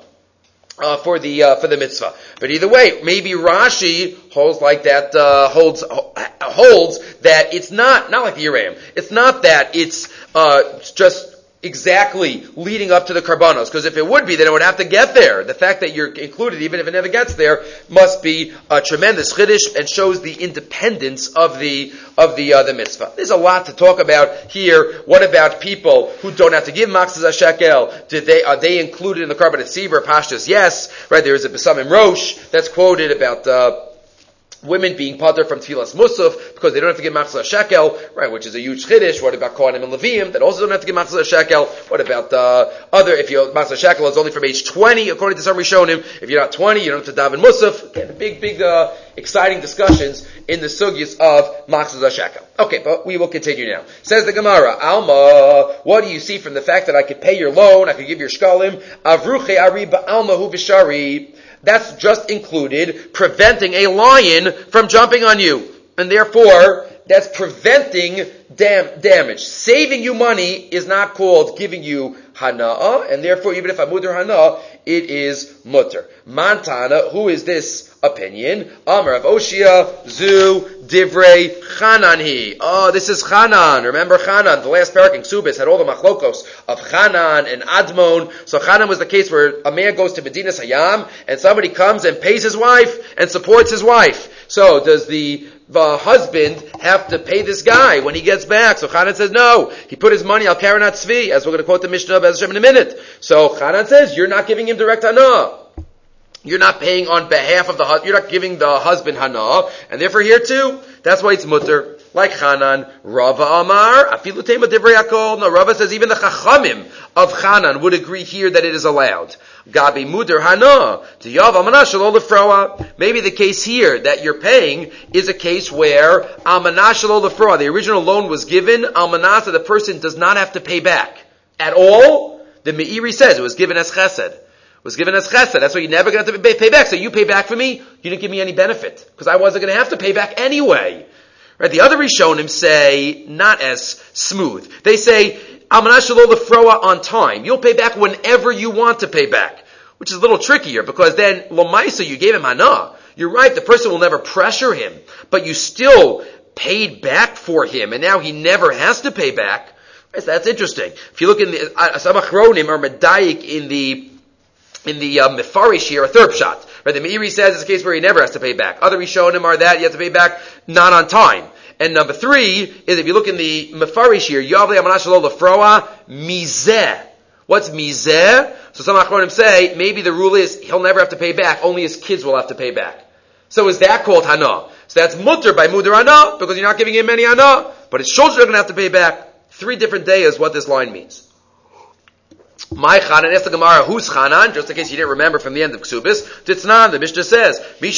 for the mitzvah. But either way, maybe Rashi holds like that, holds that it's not like the Yereim. It's not that it's, just exactly leading up to the karbanos, because if it would be, then it would have to get there. The fact that you're included, even if it never gets there, must be a tremendous chiddush and shows the independence of the mitzvah. There's a lot to talk about here. What about people who don't have to give machzor shekel? Are they included in the karbanet tzibur? Pashtus, yes. Right, there is a Besamim Rosh that's quoted about women being pater from Tfilas Musaf because they don't have to give Machzor Shekel, right, which is a huge chiddush. What about Kohanim and Leviim that also don't have to give Machzor Shekel? What about if Machzor Shekel is only from age 20, according to some Rishonim? If you're not 20, you don't have to daven Musaf. Again, big, exciting discussions in the sugyas of Machzor Shekel. Okay, but we will continue now. Says the Gemara, Alma, what do you see from the fact that I could pay your loan, I could give your shkalim? Avruche ari ba'alma hu v'shari. That's just included preventing a lion from jumping on you. And therefore, that's preventing damage. Saving you money is not called giving you hana'ah, and therefore, even if I'm mutter hana'ah, it is mutter. Mantana, who is this opinion? Amar of Oshia, Zu, Divrei, Chananhi. Oh, this is Chanan. Remember Chanan, the last parak in Ksubis had all the machlokos of Chanan and Admon. So Chanan was the case where a man goes to Medinas Hayam, and somebody comes and pays his wife and supports his wife. So does the husband have to pay this guy when he gets back? So Chanan says no. He put his money al Karanat Tzvi, as we're going to quote the Mishnah of Be'ez Hashem in a minute. So Chanan says you're not giving him direct hana'ah. You're not paying on behalf of the husband. You're not giving the husband hana'ah, and therefore here too, that's why it's mutter. Like Chanan, Rava Amar, Afilu Tema Divrei Hakol. No, Rava says even the Chachamim of Chanan would agree here that it is allowed. Gabi Muder Hana'ah, Tiyav Almanah Shelo Lefroa. Maybe the case here that you're paying is a case where Almanah Shelo Lefroa, the original loan was given, Almanah, so the person does not have to pay back at all. The Meiri says it was given as chesed. Was given as chesed. That's why you're never going to have to pay back. So you pay back for me, you didn't give me any benefit. Because I wasn't going to have to pay back anyway. Right? The other Rishonim say, not as smooth. They say, Almanah Shelo Lefroa on time. You'll pay back whenever you want to pay back. Which is a little trickier, because then, Lomaisa, you gave him hana'ah. You're right, the person will never pressure him. But you still paid back for him, and now he never has to pay back. Right? So that's interesting. If you look in the, some Achronim are medayik in the Mefarish here, a third shot. Right? The Meiri says it's a case where he never has to pay back. Other Rishonim are that you have to pay back not on time. And number 3 is if you look in the Mefarish here, Yavle Almanah Shelo Lefroa Mizeh. What's Mizeh? So some Achronim say maybe the rule is he'll never have to pay back, only his kids will have to pay back. So is that called hana'ah? So that's mutter by mutter hana'ah, because you're not giving him any hana'ah, but his children are going to have to pay back. 3 different days what this line means. My Chanan, ask the Gemara, who's Chanan? Just in case you didn't remember from the end of Ksubis. Titznan, the Mishnah says,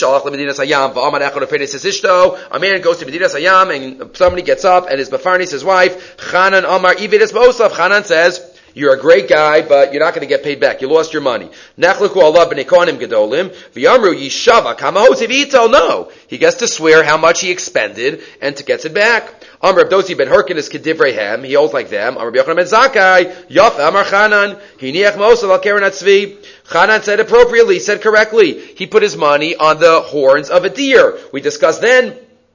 a man goes to Medinas Hayam and somebody gets up and is befarnis his wife. Chanan Amar Ividis Bosav. Chanan says, you're a great guy, but you're not going to get paid back. You lost your money. Nachluku Allah b'nei kohanim gedolim v'yamru yishava kamahotiv ito. No, he gets to swear how much he expended and gets it back. Amar Reb Dosi ben Herkin is kedivreihem. He holds like them. Amar Yochanan ben Zakkai Yaf Amar Chanan hiniach ma'osav al keren atzvi. Chanan said appropriately. He said correctly. He put his money on the horns of a deer. We discussed then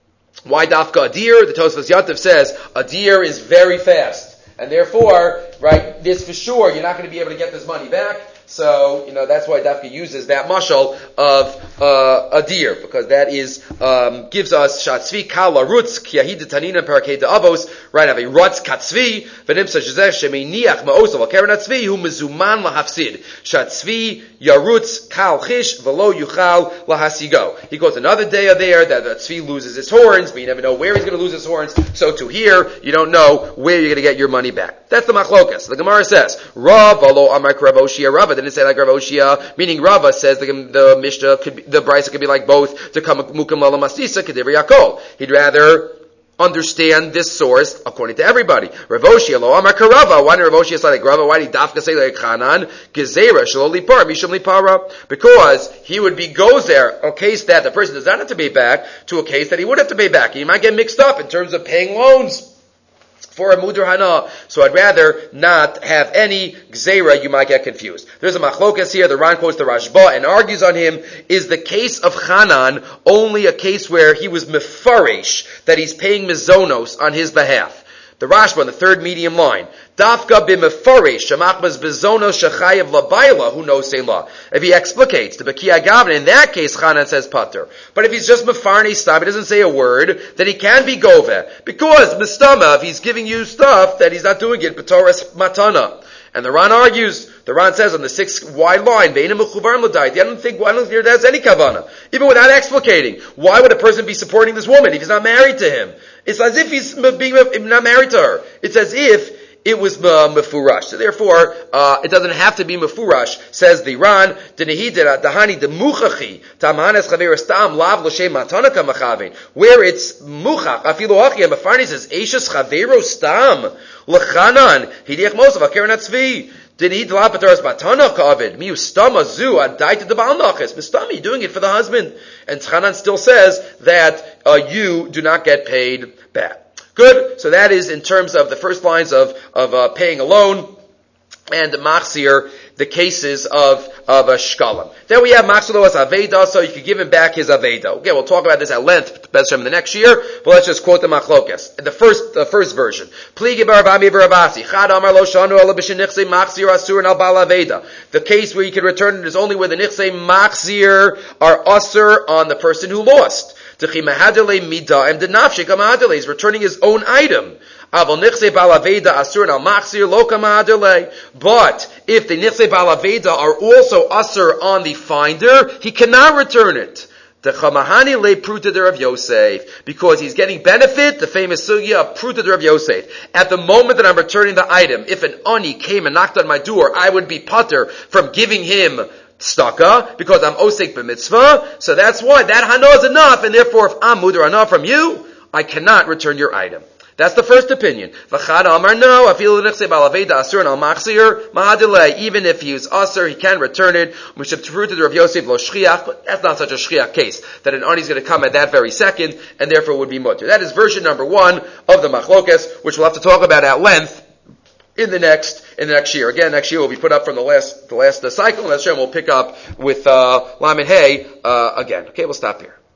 why dafka a deer. The Tosfos Yantav says a deer is very fast. And therefore, right, this for sure, you're not going to be able to get this money back. So, that's why Dafka uses that mashal of a deer, because that is gives us shatzvi kal larutz kiyahid tanina parakei avos, right? Have a rutz katzvi v'nimsa shezeh sheminiach ma'osav al keren atzvi hu mezuman lahafsid shatzvi yarutz kal chish v'lo yuchal lahasigo. He goes another day there that the tzvi loses his horns, but you never know where he's going to lose his horns. So to here, you don't know where you're going to get your money back. That's the machlokas. The Gemara says Rav alo amar Rav Oshia Rava. Didn't say like Rav Oshia, meaning Rava says the Mishnah could be, the Brisa could be like both. To come mukam lala masisa kedivri yakol. He'd rather understand this source according to everybody. Rav Oshia lo amar karava. Why did Rav Oshia say like Rava? Why did Dafka say like Chanan? Gezerah shelo lipar mishum lipara. Because he would be goes there a case that the person does not have to pay back to a case that he would have to pay back. He might get mixed up in terms of paying loans for a mudur hana. So I'd rather not have any gzeira, you might get confused. There's a machlokas here, the Ran quotes the Rashba and argues on him, is the case of Chanan only a case where he was mefarish, that he's paying mizonos on his behalf? The Rashba on the third medium line, Dafka b'mefarish, shamachmas bizonos shechayev labayla, who knows selah. If he explicates the Bekiya Gavna, in that case Chanan says pater. But if he's just mefarni stam, he doesn't say a word, then he can be gove. Because mistama, if he's giving you stuff that he's not doing it, b'toras matana. And the Ran argues, the Ran says on the 6 wide line, I don't think there's any kavanah. Even without explicating, why would a person be supporting this woman if he's not married to him? It's as if he's not married to her. It's as if it was mefurash. So therefore, it doesn't have to be mefurash, says the Ran. Where it's muchach, afilu achia, Mefarni says, Eishes chavero stam, l'chanan, hidiach mosav, akeren atzvi. Did he drop it as batana kavid? Mi ustama zu adai to the balnachis. Mistami, doing it for the husband. And Chanan still says that you do not get paid back. Good. So that is in terms of the first lines of paying a loan and machzir, the cases of shkalim. Then we have machzir as aveda, so you could give him back his aveda. Okay, we'll talk about this at length in the next year, but let's just quote the machlokes. The first version. Pligi baravami baravasi. Chad amar lo shanu ala b'shenichse machzir asur al bal aveda. The case where you can return it is only where the nichse machzir are asur on the person who lost. Is returning his own item. But if the nichse balaveda are also asur on the finder, he cannot return it. The chamahani le pruta de Rav Yosef, because he's getting benefit, the famous sugya of pruta de Rav Yosef. At the moment that I'm returning the item, if an ani came and knocked on my door, I would be pater from giving him staka, because I'm osek b'mitzvah, so that's why that hana is enough, and therefore if I'm mudar enough from you, I cannot return your item. That's the first opinion. V'chad amar no, afilu nechse balaveda asur al machzir mahadilei. Even if he is asur, he can return it. Mishav t'fruta de Rav Yosef lo shchiach, but that's not such a shchiach case that an ani is going to come at that very second, and therefore would be mutter. That is version number 1 of the machlokes, which we'll have to talk about at length in the next year. Again, next year will be put up from the last cycle, and we'll pick up with Lamed Hey again. Okay, we'll stop here.